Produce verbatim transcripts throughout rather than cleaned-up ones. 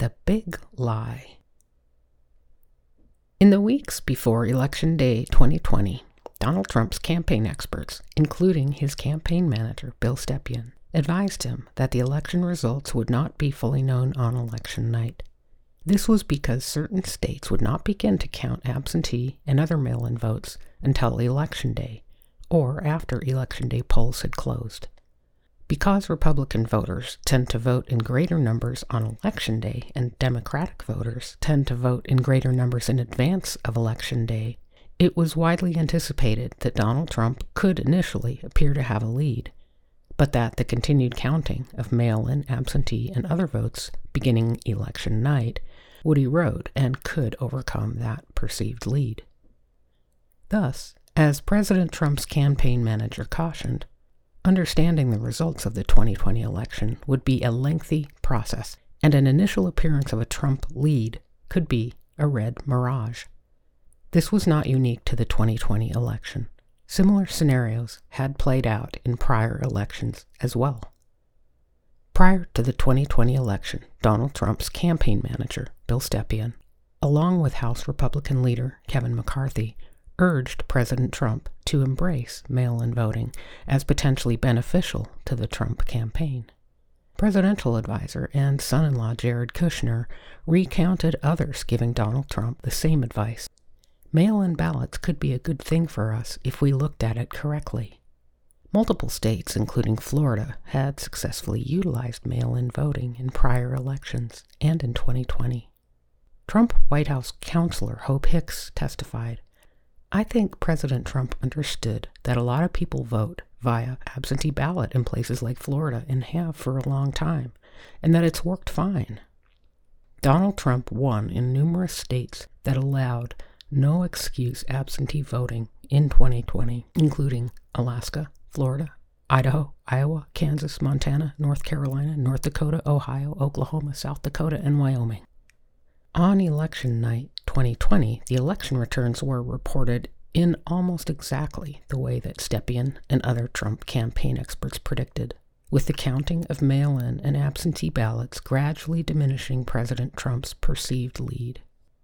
The Big Lie. In the weeks before Election Day twenty twenty, Donald Trump's campaign experts, including his campaign manager, Bill Stepien, advised him that the election results would not be fully known on election night. This was because certain states would not begin to count absentee and other mail-in votes until Election Day, or after Election Day polls had closed. Because Republican voters tend to vote in greater numbers on Election Day and Democratic voters tend to vote in greater numbers in advance of Election Day, it was widely anticipated that Donald Trump could initially appear to have a lead, but that the continued counting of mail-in, absentee, and other votes beginning election night would erode and could overcome that perceived lead. Thus, as President Trump's campaign manager cautioned, understanding the results of the twenty twenty election would be a lengthy process, and an initial appearance of a Trump lead could be a red mirage. This was not unique to the twenty twenty election. Similar scenarios had played out in prior elections as well. Prior to the twenty twenty election, Donald Trump's campaign manager, Bill Stepien, along with House Republican leader Kevin McCarthy, urged President Trump to embrace mail-in voting as potentially beneficial to the Trump campaign. Presidential advisor and son-in-law Jared Kushner recounted others giving Donald Trump the same advice. Mail-in ballots could be a good thing for us if we looked at it correctly. Multiple states, including Florida, had successfully utilized mail-in voting in prior elections and in twenty twenty. Trump White House counselor Hope Hicks testified, "I think President Trump understood that a lot of people vote via absentee ballot in places like Florida and have for a long time, and that it's worked fine." Donald Trump won in numerous states that allowed no excuse absentee voting in twenty twenty, including Alaska, Florida, Idaho, Iowa, Kansas, Montana, North Carolina, North Dakota, Ohio, Oklahoma, South Dakota, and Wyoming. On election night twenty twenty, the election returns were reported in almost exactly the way that Stepien and other Trump campaign experts predicted, with the counting of mail-in and absentee ballots gradually diminishing President Trump's perceived lead.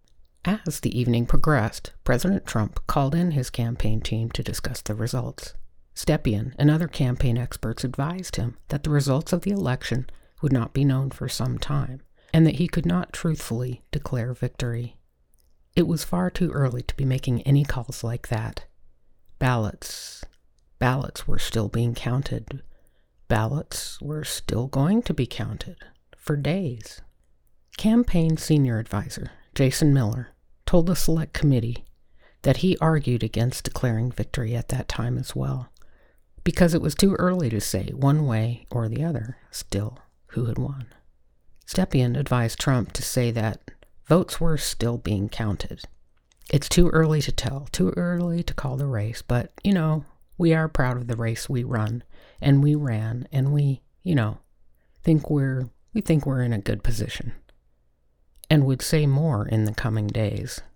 As the evening progressed, President Trump called in his campaign team to discuss the results. Stepien and other campaign experts advised him that the results of the election would not be known for some time, and that he could not truthfully declare victory. It was far too early to be making any calls like that. Ballots. Ballots were still being counted. Ballots were still going to be counted for days. Campaign senior advisor Jason Miller told the select committee that he argued against declaring victory at that time as well, because it was too early to say one way or the other still who had won. Stepien advised Trump to say that votes were still being counted. It's too early to tell, too early to call the race, but, you know, we are proud of the race we run, and we ran, and we, you know, think we're, we think we're in a good position. And would say more in the coming days.